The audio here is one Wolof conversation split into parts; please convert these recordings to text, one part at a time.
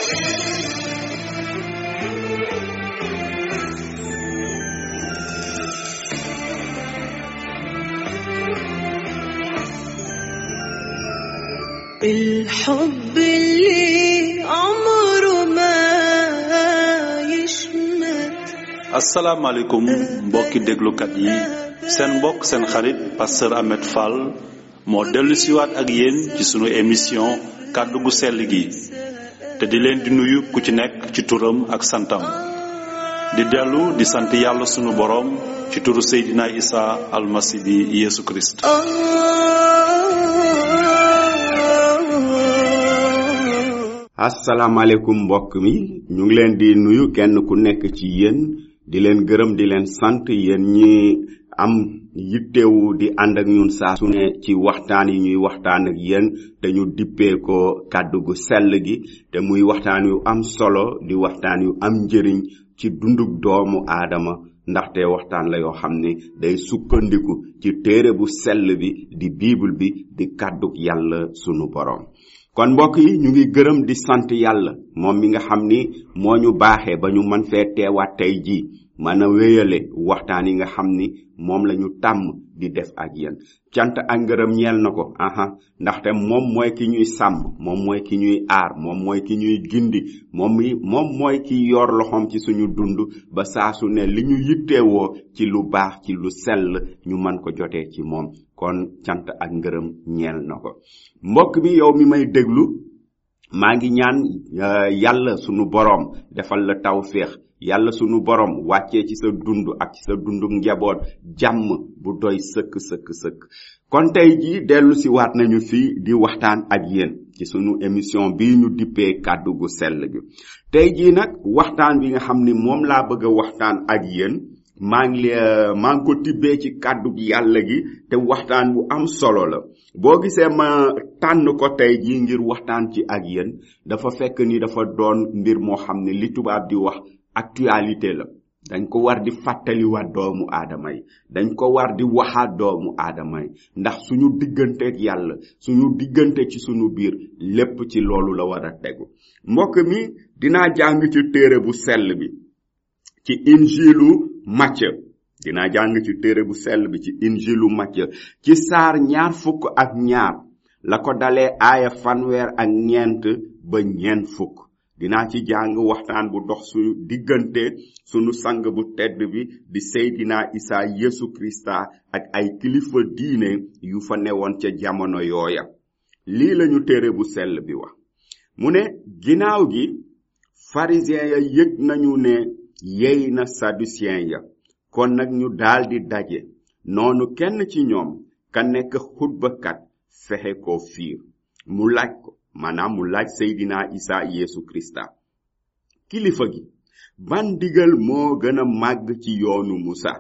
الحب اللي عمره ما يشمت. asalaamaaleykum mbokki déglukat yi seen mbokk seen xarit pasteur Ahmed Fall moo dellu siwaat ak yéen ci sunu émission kàddu gu sell gi te di leen di nuyu ku ci nekk ci turam ak santam di dellu di sant yàlla sunu boroom ci turu Seydina Isa almasi bi Yesu Christ. asalaamaaleykum mbokk mi ñu ngi leen di nuyu kenn ku nekk ci yéen di leen gërëm di leen sant yéen ñi am yittewu di ànd ak ñun saa su ne ci waxtaan yi ñuy waxtaan ak yéen te ñu dippee ko kàddu gu sell gi te muy waxtaan yu am solo di waxtaan yu am njëriñ ci dunduk doomu aadama ndaxte waxtaan la yoo xam ne day sukkandiku ci téere bu sell bi di bible bi di kàdduk yàlla sunu borom. kon mbokk yi ñu ngi gërëm di sant yàlla moom mi nga xam ni moo ñu baaxee ba ñu mën fee teewaat tey jii mën a wéyale waxtaan yi nga xam ni moom la ñu tàmm di def ak yéen cant ak ngërëm ñeel na ko ndaxte moom mooy ki ñuy sàmm moom mooy ki ñuy aar moom mooy ki ñuy gindi moom mooy ki yor loxoom ci suñu dund ba saa su ne li ñu yitteewoo ci lu baax ci lu sell ñu mën ko jotee ci moom kon cant ak ngërëm ñeel na ko mbokk mi yow mi may déglu maa ngi ñaan yàlla sunu boroom defal la tawféex yàlla sunu borom wàccee ci sa dund ak ci sa dundu njaboot jàmm bu doy sëkk kon tey jii dellu si waat nañu fii di waxtaan ak yéen ci sunu émission bii ñu dippee kàddu gu sell gi tey jii nag waxtaan bi nga xam ni moom laa bëgg a waxtaan ak yéen maa ngi ko tibbee ci kàddu gi yàlla gi te waxtaan bu am solo la boo gisee ma tànn ko tey jii ngir waxtaan ci ak yéen dafa fekk ni dafa doon mbir moo xam ne li tubaab di wax actualité la dañ ko war di fàttaliwaat doomu aadama yi dañ ko war di waxaat doomu aadama yi ndax suñu diggante ak yàlla suñu diggante ci suñu biir lépp ci loolu la war a tegu mbokk mi dinaa jàng ci téere bu sell bi ci injilu Macë dinaa jàng ci téere bu sell bi ci injilu Macë ci saar 22 la ko dalee aaya fanweer ba 40 dinaa ci jàng waxtaan bu dox suñu diggante sunu sang bu tedd bi di Seydina Isa Yesu Krista ak ay kilifa diine yu fa newoon ca jamono yooya lii lañu téere bu sell bi wax mu ne ginnaaw gi pharisien ya yëg nañu ne yey na saducien ya kon nag ñu daldi daje noonu kenn ci ñoom ka nekk xutbakat fexe ko fiir mu laaj ko maanaam mu laaj Seydina Isa Yesu Krista kilifa gi ban digal moo gën a màgg ci yoonu Musa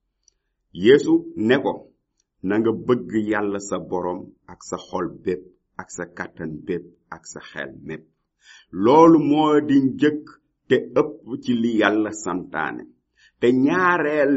Yesu ne ko na nga bëgg yàlla sa borom ak sa xol bépp ak sa kàttan bépp ak sa xel mépp loolu moo di njëkk te ëpp ci li yàlla santaane te ñaareel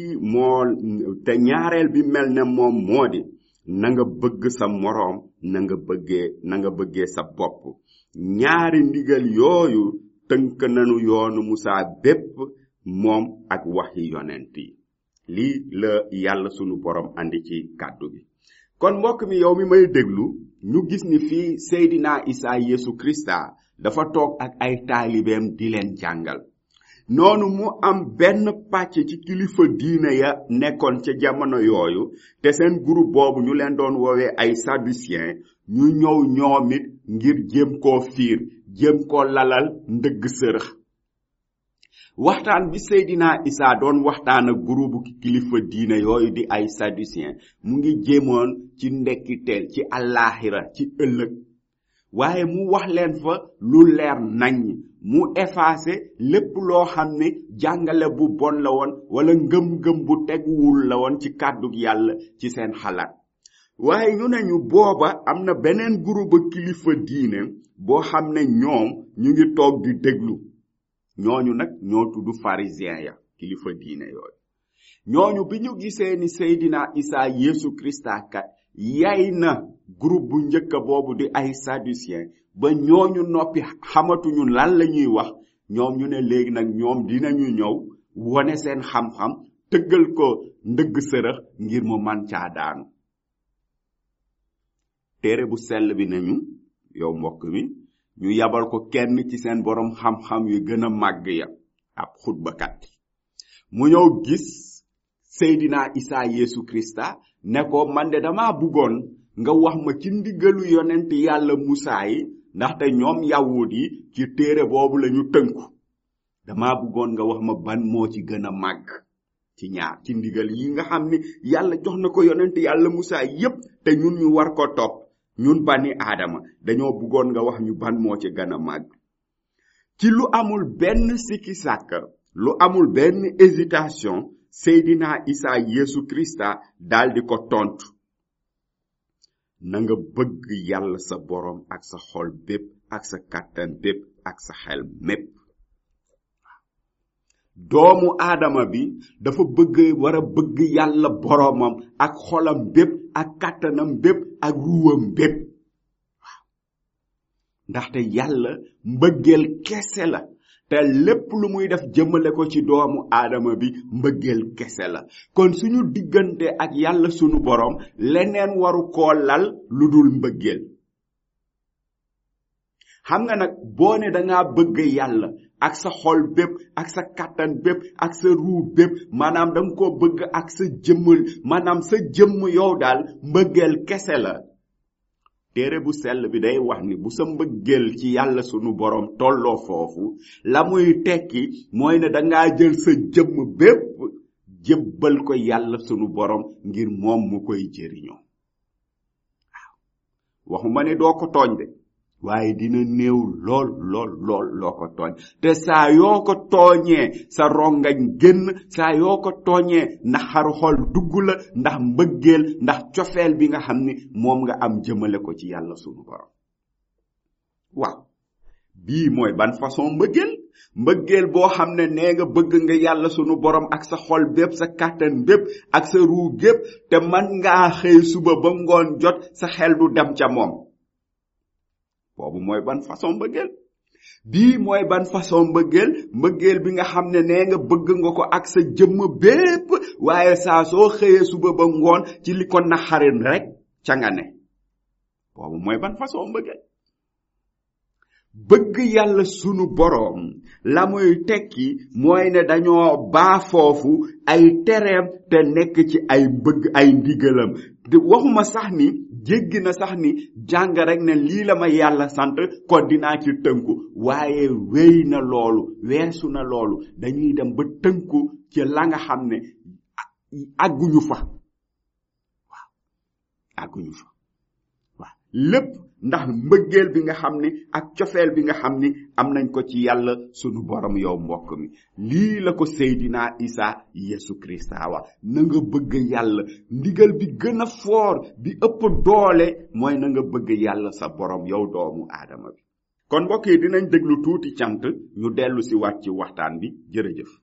bi mel ne moom moo di na nga bëgg sa moroom na nga bëggee sa bopp ñaari ndigal yooyu tënk nanu yoonu Musa bépp moom ak waxi yonent yi lii la yàlla sunu borom andi ci kàddu bi kon mbokk mi yow mi may déglu ñu gis ni fii Seydina Isa Yesu Krista dafa toog ak ay taalibeem di leen jàngal noonu mu am benn pàcc ci kilifa diine ya nekkoon ca jamono yooyu te seen groupe boobu ñu leen doon woowee ay saducien ñu ñëw ñoomit ngir jéem koo fiir jéem koo lalal ndëgg sërëx waxtaan bi Seydina Isa doon waxtaan ak groupe kilifa diine yooyu di ay saducien mu ngi jéemoon ci ndekkiteel ci àllaaxira ci ëllëg waaye mu wax leen fa lu leer nañ mu effacé lépp loo xam ne jàngale bu bon la woon wala ngëm-ngëm bu teguwul la woon ci kàddug yàlla ci seen xalaat waaye ñu ne ñu booba am na beneen groupe kilifa diine boo xam ne ñoom ñu ngi toog di déglu ñooñu nag ñoo tudd pharisien ya kilifa diine yooyu ñooñu bi ñu gisee ni Seydina Isa Yesu Krista kat yay na groupe bu njëkk boobu di ay saducien ba ñooñu noppi xamatuñu lan la ñuy wax ñoom ñu ne léegi nag ñoom dinañu ñëw wone seen xam-xam tëggal ko ndëgg sërëx ngir mu man caa daanu téere bu sell bi nañu yow mbokk mi ñu yabal ko kenn ci seen borom xam-xam yu gën a màgg ya ab xutbakat mu ñëw gis Seydina Isa Yesu Krista ne ko man de dama bëggoon nga wax ma ci ndigalu yonent yàlla Musaa yi ndaxte ñoom yawut yi ci téere boobu lañu tënku dama bëggoon nga wax ma ban moo ci gën a màgg ci ñaar ci ndigal yi nga xam ni yàlla jox na ko yonent yàlla Musaa yépp te ñun ñu war ko topp ñun bani aadama dañoo bëggoon nga wax ñu ban moo ci gën a màgg ci lu amul benn sikki sàkk lu amul benn hésitation Seydina Isa Yesu Krista daldi ko tontu na nga bëgg yàlla sa borom ak sa xol bépp ak sa kàttan bépp ak sa xel mépp doomu aadama bi dafa war a bëgg yàlla boromam ak xolam bépp ak kàttanam bépp ak ruwam bépp ndaxte yàlla mbëggeel kese la te lépp lu muy def jëmale ko ci doomu aadama bi mbëggeel kese la kon suñu diggante ak yàlla sunu borom leneen waru koo lal lu dul mbëggeel xam nga nag boo ne dangaa bëgg yàlla ak sa xol bépp ak sa kàttan bépp ak sa ruu bépp maanaam danga ko bëgg ak sa maanaam sa jëmm yow daal mbëggeel kese la téere bu sell bi day wax ni bu sa mbëggeel ci yàlla sunu borom tolloo foofu la muy tekki mooy ne dangaa jël sa jëmm bépp jébbal ko yàlla sunu borom ngir moom mu koy jëriñoo waaw waxuma ne doo ko tooñ de waaye dina néew lool loo ko tooñ te saa yoo ko tooñee sa rongañ génn saa yoo ko tooñee ndax xaru xol dugg la ndax mbëggeel ndax cofeel bi nga xam ni moom nga am jëmale ko ci yàlla sunu borom waaw bii mooy ban façon mbëggeel boo xam ne nee nga bëgg nga yàlla sunu borom ak sa xol bépp sa kàttan bépp ak sa ruu gépp te man ngaa xëy suba ba ngoon jot sa xel du dem ca moom boobu mooy ban façon mbëggeel bii mooy ban façon mbëggeel bi nga xam ne nee nga bëgg nga ko ak sa jëmm bépp waaye saa soo xëyee suba ba ngoon ci li ko naxarin rek ca nga ne boobu mooy ban façon mbëggeel bëgg yàlla sunu boroom la muy tekki mooy ne dañoo baa foofu ay tereem te nekk ci ay ndigalam waxuma sax ni jéggi na sax ni jàng rek ne lii la ma yàlla sant ko dinaa ci tënku waaye wéy na loolu weesu na loolu dañuy dem ba tënku ci la nga xam ne àgguñu fa waaw àgguñu fa waaw lépp ndax mbëggeel bi nga xam ni ak cofeel bi nga xam ni am nañ ko ci yàlla sunu borom yow mbokk mi lii la ko Seydina Isa Yesu Krista wa na nga bëgg yàlla ndigal bi gën a foor bi ëpp doole mooy na nga bëgg yàlla sa borom yow doomu aadama bi kon mbokk yi dinañ déglu tuuti cant ñu dellu si waat ci waxtaan bi jërëjëf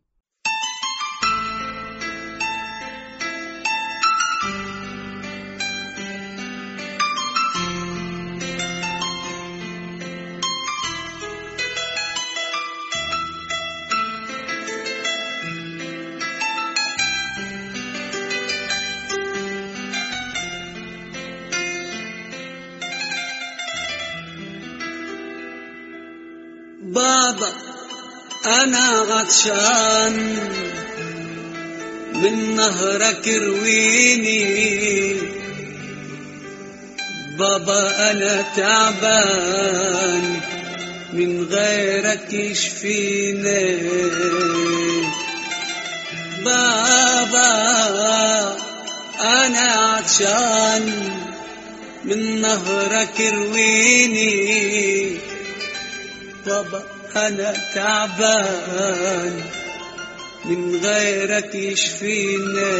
بابا أنا عطشان من نهرك ارويني بابا أنا تعبان من غيرك يشفيني بابا أنا عطشان من نهرك ارويني بابا أنا تعبان من غيرك يشفيني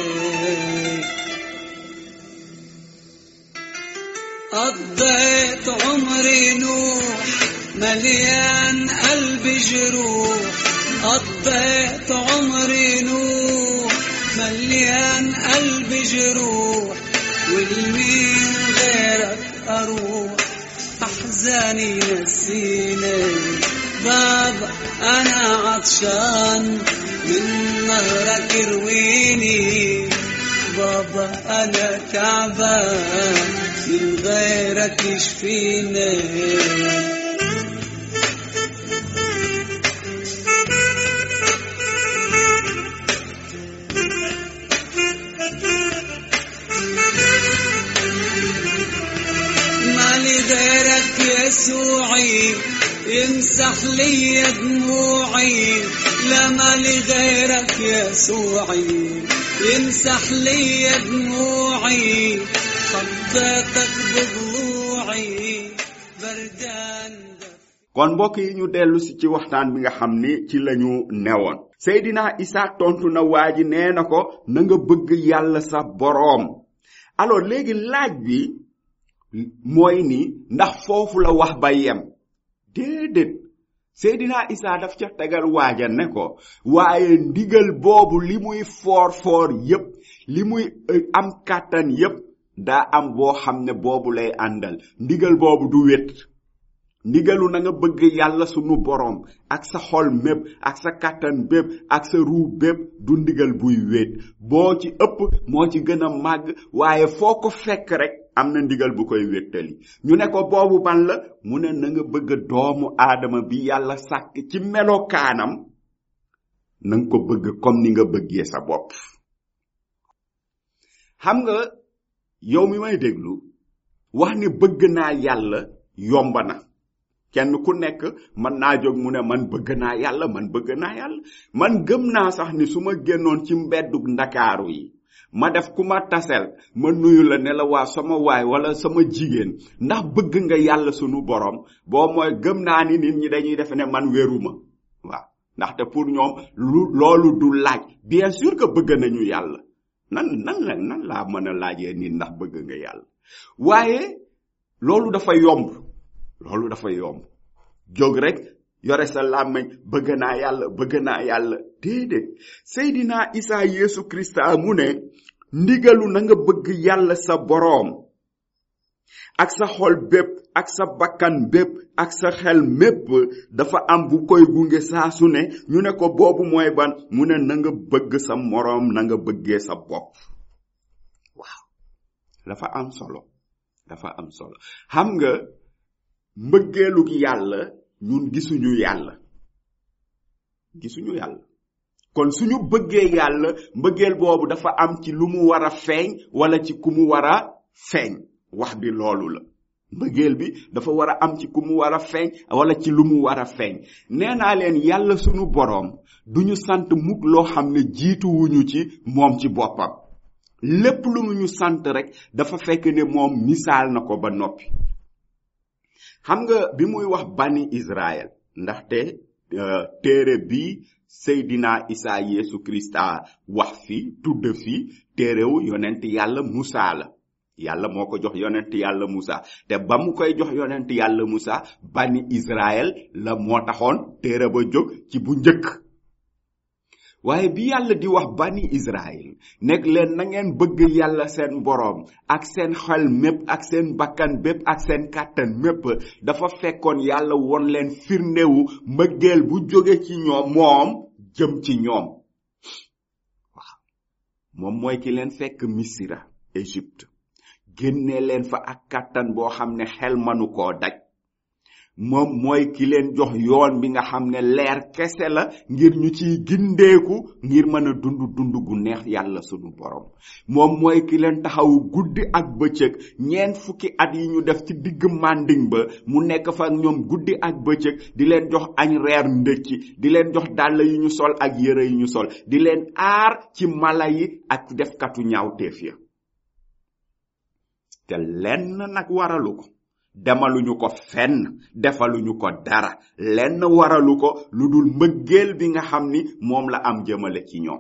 قضيت عمري نوح مليان قلبي جروح قضيت عمري نوح مليان قلبي جروح والمين غيرك أروح أحزاني ينسيني. بابا أنا عطشان من نهرك ارويني. بابا أنا تعبان من غيرك يشفيني. مالي غيرك يسوعي يمسح لي دموعي. لا مالي غيرك يسوعي يمسح لي دموعي. حطيتك بضلوعي بردان. kon mbokk yi ñu dellu si ci waxtaan bi nga xam ni ci lañu newoon. Seydina Isa tontu na waa ji nee na ko na nga bëgg yàlla sa boroom. alors léegi laaj bi mooy ni ndax foofu la wax ba yem. déedéet Seydina Isa daf ca tegal waaja ne ko waaye ndigal boobu li muy foor yépp li muy am kàttan yépp daa am boo xam ne boobu lay àndal. ndigal boobu du wét. ndigalu na nga bëgg yàlla sunu boroom ak sa xol mépp ak sa kàttan bépp ak sa ruu bépp du ndigal buy wét. boo ci ëpp moo ci gën a màgg waaye foo ko fekk rek am na ndigal bu koy wéttali. ñu ne ko boobu ban la mu ne na nga bëgg doomu aadama bi yàlla sàkk ci melokaanam na nga ko bëgg comme ni nga bëggee sa bopp. xam nga yow mi may déglu wax ni bëgg naa yàlla yomba na. kenn ku nekk mën naa jóg mu ne man bëgg naa yàlla man bëgg naa yàlla. man gëm naa sax ni su ma génnoon ci mbeddu Ndakaaru yi ma def ku ma tasel ma nuyu la ne la waa sama waay wala sama jigéen ndax bëgg nga yàlla sunu borom boo mooy gëm naa ni nit ñi dañuy def ne man wéruma. waaw ndaxte pour ñoom loolu du laaj. bien sûr que bëgg nañu yàlla. nan laa mën a laajee nit ndax bëgg nga yàlla. waaye loolu dafa yomb. loolu dafa yomb jóg rek yore sa làmmiñ bëgg naa yàlla déedéet. Seydina Isa Yeesu Krista mu ne ndigalu na nga bëgg yàlla sa boroom ak sa xol bépp ak sa bakkan bépp ak sa xel mépp dafa am bu koy gunge saa su ne. ñu ne ko boobu mooy ban mu ne na nga bëgg sa moroom na nga bëggee sa bopp. waaw dafa am solo xam nga mbëggeelug yàlla ñun gisuñu yàlla kon suñu bëggee yàlla mbëggeel boobu dafa am ci lu mu war a feeñ wala ci ku mu war a feeñ. wax bi loolu la. mbëggeel bi dafa war a am ci ku mu war a feeñ wala ci lu mu war a feeñ. nee naa leen yàlla sunu boroom duñu sant mukk loo xam ne jiituwuñu ci moom ci boppam. lépp lu mu ñu sant rek dafa fekk ne moom misaal na ko ba noppi. xam nga bi muy wax bani Israël ndaxte téere bi Seydina Isa Yeesu Krista wax fi tudd fi téerewu yonent yàlla Musa la. yàlla moo ko jox yonent yàlla Musa te ba mu koy jox yonent yàlla Musa bani Israël la moo taxoon téere ba jóg ci bu njëkk. waaye bi yàlla di wax bani Israël nekk leen na ngeen bëgg yàlla seen boroom ak seen xel mépp ak seen bakkan bépp ak seen kàttan mépp dafa fekkoon yàlla won leen firndewu mbëggeel bu jóge ci ñoom moom jëm ci ñoom. waaw moom mooy ki leen fekk Misira Égypte génne leen fa ak kàttan boo xam ne xel manu koo daj. moom mooy ki leen jox yoon bi nga xam ne leer kese la ngir ñu ciy gindeeku ngir mën a dund gu neex yàlla sunu borom. moom mooy ki leen taxawu guddi ak bëccëg 40 at yi ñu def ci digg manding ba mu nekk fa ak ñoom guddi ak bëccëg di leen jox añ reer ndëkki di leen jox dàll yi ñu sol ak yére yi ñu sol di leen aar ci mala yi ak defkatu ñaawteef ya. te lenn nag waralu ko. demaluñu ko fenn defaluñu ko dara lenn waralu ko lu dul mbëggeel bi nga xam ni moom la am jëmale ci ñoom.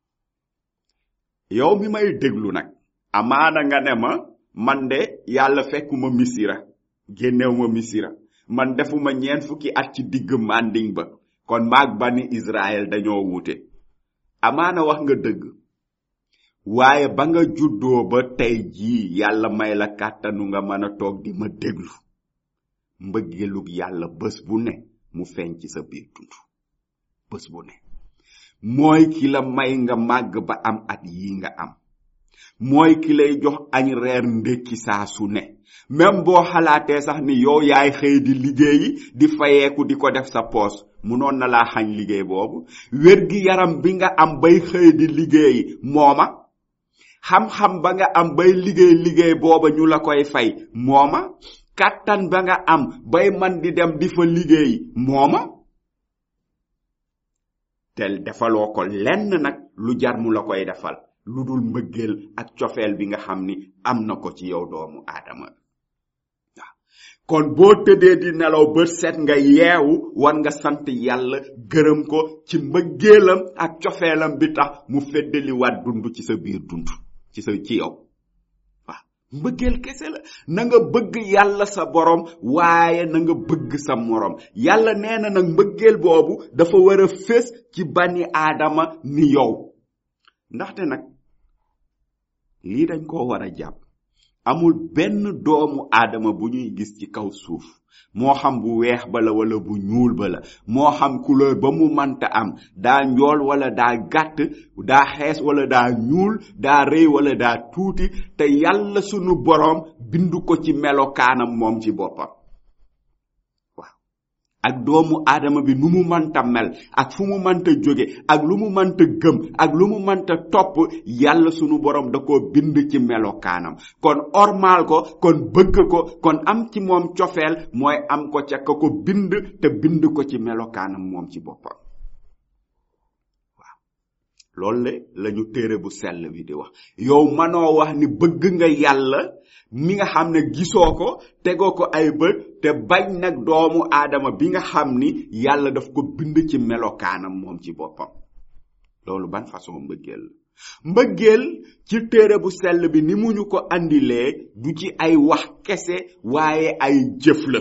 yow mi may déglu nag amaana nga ne ma man de yàlla fekkuma Misira génnewuma Misira man defuma 40 at ci digg manding ba kon maag bani Israël dañoo wuute. amaana wax nga dëgg waaye ba nga juddoo ba tey jii yàlla may la kàttanu nga mën a toog di ma déglu mbëggeelug yàlla bés bu ne mu feeñ ci sa biir dund bés bu ne mooy ki la may nga màgg ba am at yi nga am mooy ki lay jox añ reer ndékki saa su ne même boo xalaatee sax ni yow yaay xëy di liggéeyi di fayeeku di ko def sa poos munoon na laa xañ liggéey boobu wér gi yaram bi nga am bay xëy di liggéeyi mooma xam-xam ba nga am bay liggéey booba ñu la koy fay mooma kàttan ba nga am bay man di dem di fa liggéey mooma te defaloo ko lenn nag lu jar mu la koy defal lu dul mbëggeel ak cofeel bi nga xam ni am na ko ci yow doomu aadama waaw kon boo tëddee di nelaw bët set nga yeewu war nga sant yàlla gërëm ko ci mbëggeelam ak cofeelam bi tax mu feddali waat dund ci sa biir dund ci yow waaw mbëggeel kese la na nga bëgg yàlla sa borom waaye na nga bëgg sa morom yàlla nee na nag mbëggeel boobu dafa war a fés ci bani aadama ni yow ndaxte nag lii dañ ko war a jàpp amul benn doomu aadama bu ñuy gis ci kaw suuf moo xam bu weex ba la wala bu ñuul ba la moo xam couleur ba mu manta am daa njool wala daa gàtt daa xees wala daa ñuul daa rëy wala daa tuuti te yàlla sunu boroom bindu ko ci melokaanam moom ci boppam ak doomu aadama bi nu mu manta mel ak fu mu manta jóge ak lu mu manta gëm ak lu mu manta topp yàlla sunu borom da ko bind ci melokaanam kon ormal ko kon bëgg ko kon am ci moom cofeel mooy am ko ca ka ko bind te bind ko ci melokaanam moom ci boppam waaw loolu la ñu téere bu sell bi di wax yow manoo wax ni bëgg nga yàlla mi nga xam ne gisoo ko tegoo ko ay bët te bañ nag doomu aadama bi nga xam ni yàlla daf ko bind ci melokaanam moom ci boppam loolu ban façon mbëggeel ci téere bu sell bi ni mu ñu ko andilee du ci ay wax kese waaye ay jëf la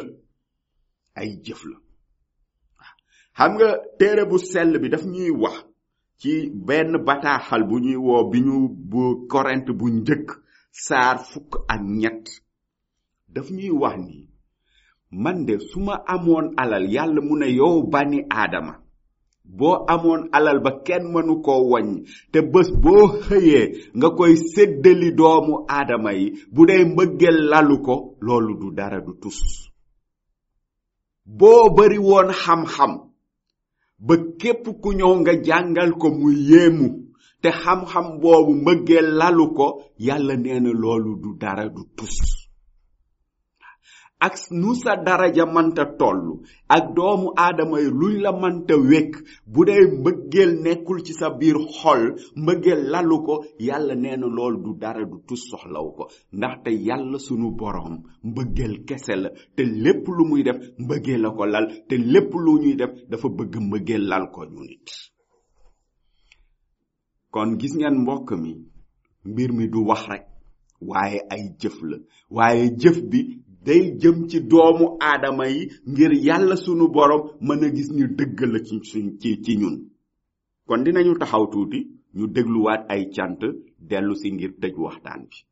xam nga téere bu sell bi daf ñuy wax ci benn bataaxal bu ñuy woo bu Korent bu njëkk saar 1 daf ñuy wax ni man de su ma amoon alal yàlla mu ne yow bani aadama boo amoon alal ba kenn mënu koo wàññi te bés boo xëyee nga koy séddali doomu aadama yi bu dee mbëggeel lalu ko loolu du dara du tus boo bari woon xam-xam ba képp ku ñëw nga jàngal ko mu yéemu te xam-xam boobu mbëggeel lalu ko yàlla nee na loolu du dara du tus ak nu sa daraja manta tollu ak doomu aadama yi luñ la manta wekk bu dee mbëggeel nekkul ci sa biir xol mbëggeel lalu ko yàlla nee na loolu du dara du tus soxlaw ko ndaxte yàlla sunu boroom mbëggeel kese la te lépp lu muy def mbëggeel la ko lal te lépp lu ñuy def dafa bëgg mbëggeel lal ko ñu nit kon gis ngeen mbokk mi mbir mi du wax rek waaye ay jëf la waaye jëf bi day jëm ci doomu aadama yi ngir yàlla sunu borom mën a gis ñu dëgg la ci ñun kon dinañu taxaw tuuti ñu dégluwaat ay cant dellu si ngir tëj waxtaan bi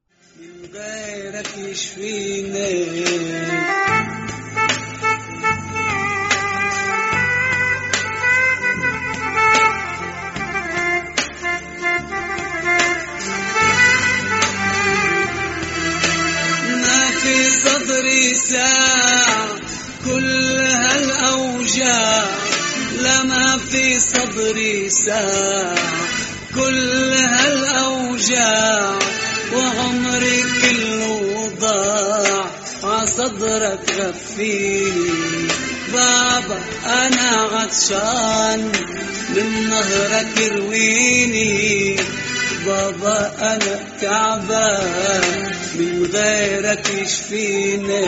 صدري ساعة كل هالأوجاع لما في صدري ساعة كل هالأوجاع وعمري كله ضاع عصدرك غفيني بابا أنا عطشان من نهرك رويني بابا أنا تعبان من غيرك يشفيني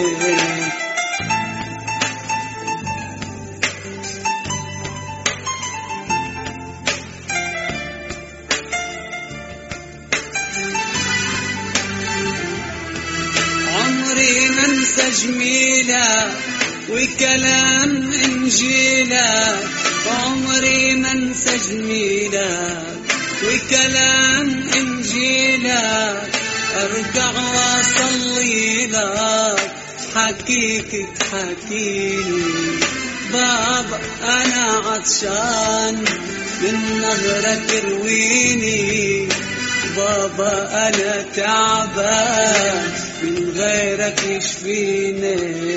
عمري ما انسى جميلك وكلام انجيلك عمري ما انسى جميلك وكلام انجيلك ارجع واصلي لك تحكيك تحكيني بابا أنا عطشان من نهرك رويني بابا أنا تعبان من غيرك يشفيني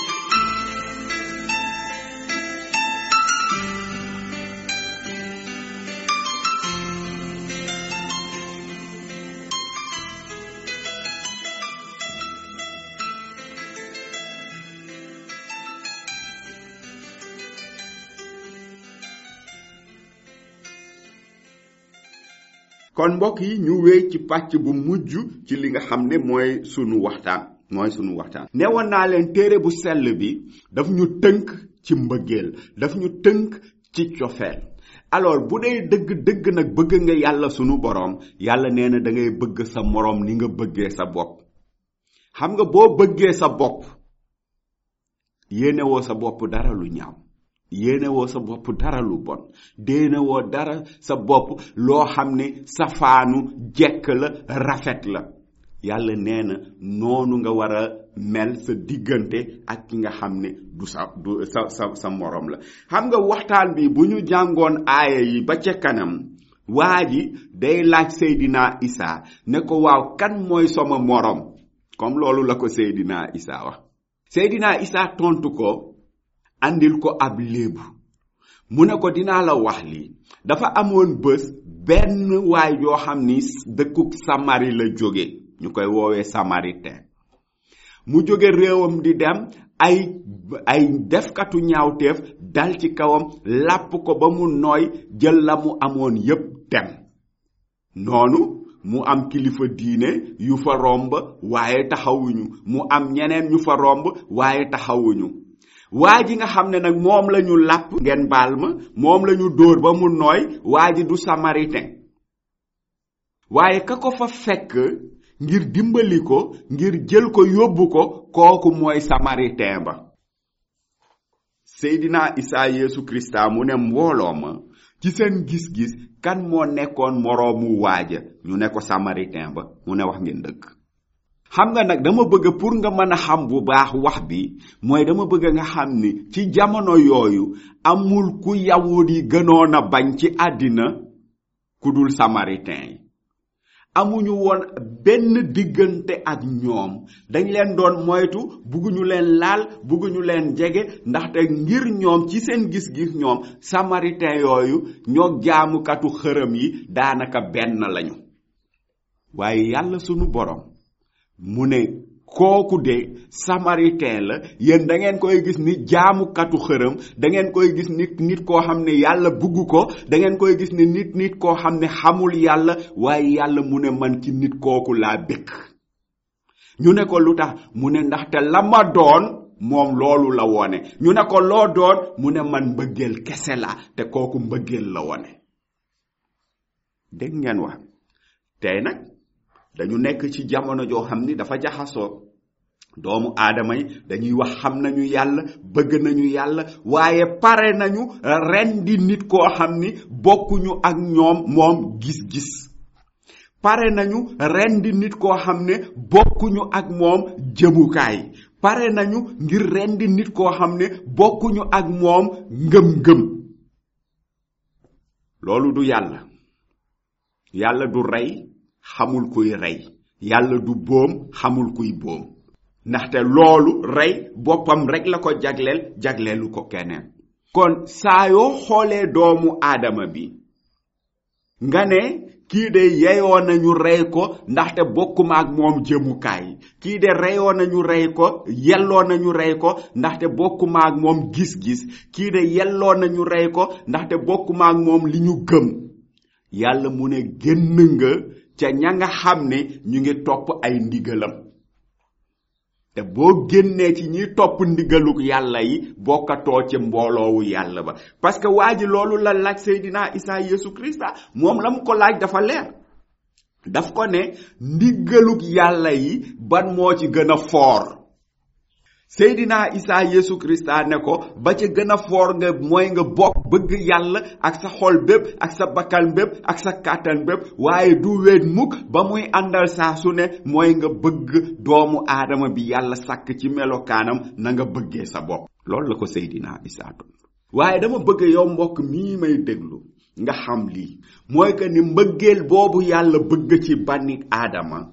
kon mbokk yi ñu wéy ci pàcc bu mujj ci li nga xam ne mooy sunu waxtaan newoon naa leen téere bu sell bi daf ñu tënk ci mbëggeel daf ñu tënk ci cofeel alors bu dee dëgg nag bëgg nga yàlla sunu boroom yàlla nee na da ngay bëgg sa moroom ni nga bëggee sa bopp xam nga boo bëggee sa bopp yéenewoo sa bopp dara lu ñaaw yéenewoo sa bopp dara lu bon déenewoo dara sa bopp loo xam ne safaanu jekk la rafet la yàlla nee na noonu nga war a mel sa diggante ak ki nga xam ne du sa morom la xam nga waxtaan bi bu ñu jàngoon aaya yi ba ca kanam waa ji day laaj Seydina Isa ne ko waaw kan mooy sama morom comme loolu la ko Seydina Isa wax Seydina Isa tontu ko andil ko ab léebu mu ne ko dinaa la wax lii dafa amoon bés benn waay yoo xam ni dëkkub Samari la jóge ñu koy woowee Samaritain mu jóge réewam di dem ay defkatu ñaawteef dal ci kawam làpp ko ba mu nooy jël la mu amoon yépp dem noonu mu am kilifa diine yu fa romb waaye taxawuñu mu am ñeneen ñu fa romb waaye taxawuñu waa ji nga xam ne nag moom la ñu làpp ngeen baal ma moom la ñu dóor ba mu nooy waa ji du Samaritain waaye ka ko fa fekk ngir dimbali ko ngir jël ko yóbbu ko kooku mooy Samaritain ba Seydina Isa Yeesu Krista mu ne mbooloo ma ci seen gis-gis kan moo nekkoon moroomu waaja ñu ne ko Samaritain ba mu ne wax ngeen dëgg xam nga nag dama bëgg pour nga mën a xam bu baax wax bi mooy dama bëgg nga xam ni ci jamono yooyu amul ku yawut yi gënoon a bañ ci àddina ku dul Samaritain yi amuñu woon benn diggante ak ñoom dañ leen doon moytu bugguñu leen laal bugguñu leen jege ndaxte ngir ñoom ci seen gis-gis ñoom Samaritain yooyu ñoo jaamukatu xërëm yi daanaka benn lañu waaye yàlla sunu borom mu ne kooku de Samaritain la yéen da ngeen koy gis ni jaamukatu xërëm da ngeen koy gis nit koo xam ne yàlla bugg ko da ngeen koy gis ni nit koo xam ne xamul yàlla waaye yàlla mu ne man ci nit kooku laa bëgg ñu ne ko lu tax mu ne ndaxte la ma doon moom loolu la wone ñu ne ko loo doon mu ne man mbëggeel kese la te kooku mbëggeel la wone dégg ngeen wax tey nag dañu nekk ci jamono joo xam ni dafa jaxasoo doomu aadama yi dañuy wax xam nañu yàlla bëgg nañu yàlla waaye pare nañu rendi nit koo xam ni bokkuñu ak moom gis-gis pare nañu rendi nit koo xam ne bokkuñu ak moom jëmukaay pare nañu ngir rendi nit koo xam ne bokkuñu ak moom ngëm-ngëm loolu du yàlla du rey xamul kuy rey yàlla du boom xamul kuy boom ndaxte loolu rey boppam rek la ko jagleelu ko keneen kon saa yoo xoolee doomu aadama bi nga ne kii de yeyoo nañu rey ko ndaxte bokkuma ak moom jëmukaay kii de reyoo nañu rey ko yelloo nañu rey ko ndaxte bokkuma ak moom gis-gis kii de yelloo nañu rey ko ndaxte bokkuma ak moom li ñu gëm yàlla mu ne génn nga ca ña nga xam ne ñu ngi topp ay ndigalam te boo génnee ci ñi topp ndigaluk yàlla yi bokkatoo ci mbooloowu yàlla ba parce que waa ji loolu la laaj Seydina Isa Yeesu Krista moom la mu ko laaj dafa leer daf ko ne ndigaluk yàlla yi ban moo ci gën a foor Seydina Isa Yesu Krista ne ko ba ca gën a foor nga mooy nga bokk bëgg yàlla ak sa xol bépp ak sa bakkan bépp ak sa kàttan bépp waaye du weet mukk ba muy àndal saa su ne mooy nga bëgg doomu aadama bi yàlla sàkk ci melokaanam na nga bëggee sa bopp. loolu la ko Seydina Isa tontu. waaye dama bëgg yow mbokk mii may déglu nga xam lii mooy que ni mbëggeel boobu yàlla bëgg ci bani aadama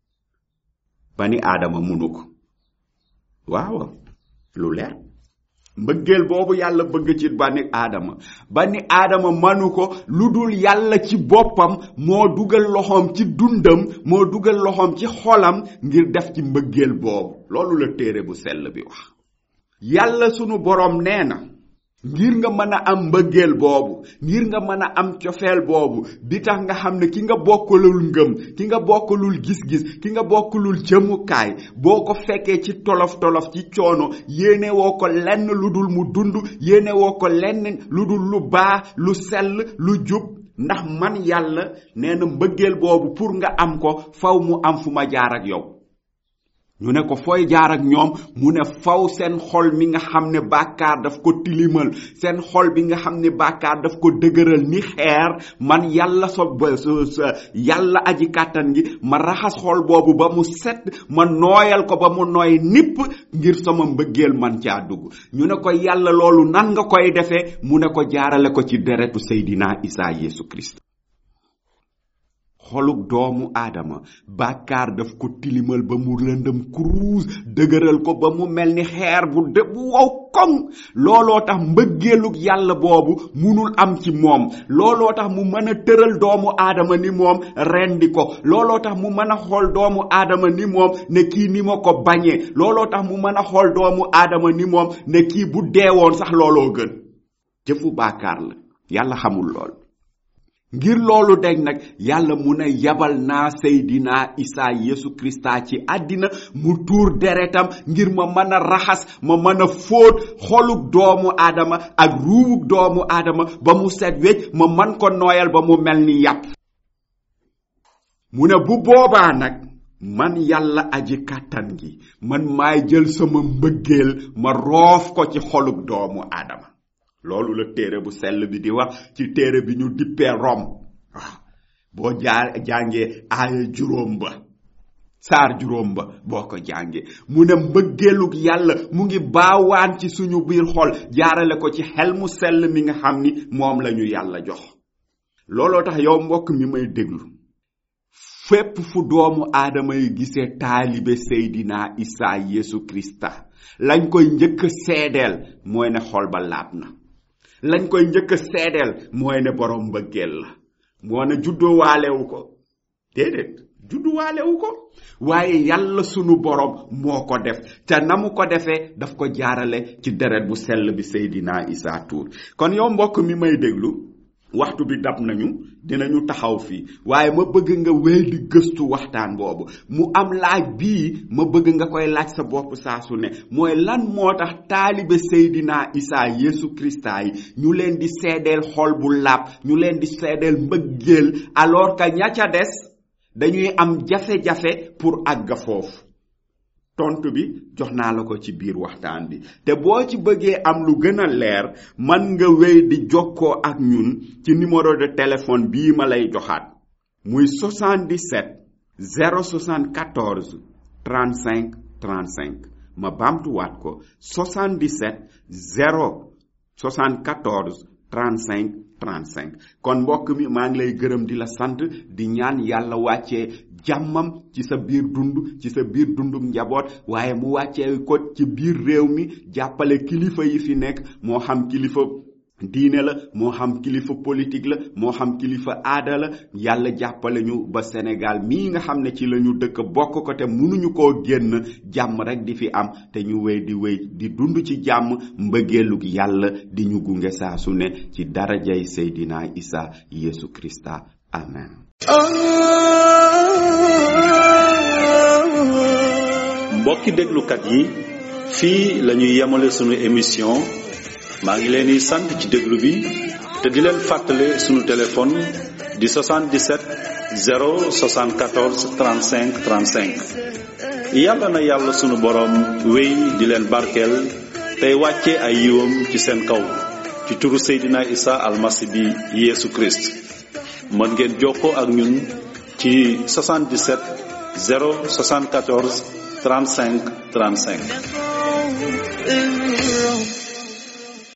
munu ko. waaw lu leer mbëggeel boobu yàlla bëgg ci bani aadama manu ko lu dul yàlla ci boppam moo dugal loxoom ci dundam moo dugal loxoom ci xolam ngir def ci mbëggeel boobu. loolu la téere bu sell bi wax. yàlla sunu borom nee na ngir nga mën a am mbëggeel boobu ngir nga mën a am cofeel boobu bi tax nga xam ne ki nga bokkalul ngëm ki nga bokkalul gis-gis ki nga bokkalul jëmukaay boo ko fekkee ci tolof-tolof ci coono yéene woo ko lenn lu dul mu dund yéene woo ko lenn lu dul lu baax lu sell lu jub ndax man yàlla nee na mbëggeel boobu pour nga am ko faw mu am fu ma jaar ak yow. ñu ne ko fooy jaar ak ñoom mu ne faw seen xol mi nga xam ne bàkkaar daf ko tilimal seen xol bi nga xam ne bàkkaar daf ko dëgëral ni xeer man yàlla yàlla aji kàttan gi ma raxas xol boobu ba mu set ma nooyal ko ba mu nooy nipp ngir sama mbëggeel man caa dugg. ñu ne ko yàlla loolu nan nga koy defee mu ne ko jaarale ko ci deretu Seydina Isa Yesu Christ. xoluk doomu aadama bàkkaar daf ko tilimal ba mu lëndëm kuruus dëgëral ko ba mu mel ni xeer bu wow koŋ. looloo tax mbëggeelug yàlla boobu munul am ci moom. looloo tax mu mën a tëral doomu aadama ni moom rendi ko. looloo tax mu mën a xool doomu aadama ni moom ne kii ni ma ko bañee. looloo tax mu mën a xool doomu aadama ni moom ne kii bu deewoon sax looloo gën. jëfu bàkkaar la yàlla xamul lool. ngir loolu deñ nag yàlla mu ne yabal naa Seydina Isa Yesu Krista ci àddina mu tuur deretam ngir ma mën a raxas ma mën a fóot xoluk doomu aadama ak ruuwuk doomu aadama ba mu set wecc ma mën ko nooyal ba mu mel ni yàpp. mu ne bu boobaa nag man yàlla aji kàttan gi man maay jël sama mbëggeel ma roof ko ci xoluk doomu aadama. loolu la téere bu sell bi di wax ci téere bi ñu dippee Rom. boo jàngee aaya 9 ba saar 9 ba boo ko jàngee mu ne mbëggeelug yàlla mu ngi baawaan ci suñu biir xol jaarale ko ci xel mu sell mi nga xam ni moom lañu yàlla jox. looloo tax yow mbokk mi may déglu fépp fu doomu aadama yi gisee taalibe Seydina Isa Yesu Krista lañ koy njëkk seedeel mooy ne xol ba laab na. lañ koy njëkk seedeel mooy ne borom mbëggeel la. moo ne juddoo waalewu ko déedéet juddu waalewu ko waaye yàlla sunu borom moo ko def te na mu ko defee daf ko jaarale ci deret bu sell bi Seydina Isa tuur. kon yow mbokk mi may déglu waxtu bi dab nañu dinañu taxaw fii waaye ma bëgg nga wéy di gëstu waxtaan boobu mu am laaj bii ma bëgg nga koy laaj sa bopp saa su ne mooy lan moo tax taalibe Seydina Isa Yesu Krista yi ñu leen di seedeel xol bu laab ñu leen di seedeel mbëggeel alors que ña ca des dañuy am jafe-jafe pour àgg foofu. tontu bi jox naa la ko ci biir waxtaan bi te boo ci bëggee am lu gën a leer man nga wéy di jokkoo ak ñun ci numéro de téléphone bii ma lay joxaat muy 77 074 35 35 ma baamtuwaat ko 77 074 35 35 kon mbokk mi maa ngi lay gërëm di la sant di ñaan yàlla wàccee jàmmam ci sa biir dund ci sa biir dundum njaboot waaye mu wàccee ko ci biir réew mi jàppale kilifa yi fi nekk moo xam kilifa diine la moo xam kilifa politique la moo xam kilifa aada la yàlla jàppale ñu ba Sénégal mii nga xam ne ci la ñu dëkk bokk ko te mënuñu koo génn jàmm rek di fi am te ñu wéy di dund ci jàmm mbëggeelug yàlla di ñu gunge saa su ne ci darajay Seydina Isa Yesu Krista amen. mbokki déglukat yi fii la ñuy yemale sunu émission maa ngi leen di sant ci déglu bi te di leen fàttale sunu téléphone di 77 074 35 35 yàlla na yàlla sunu borom wéy di leen barkeel tey wàcce ay yiwam ci seen kaw ci turu Seydina Isa almasi bi Yeesu Christ. mën ngeen jokkoo ak ñun ci 77 074 35 35.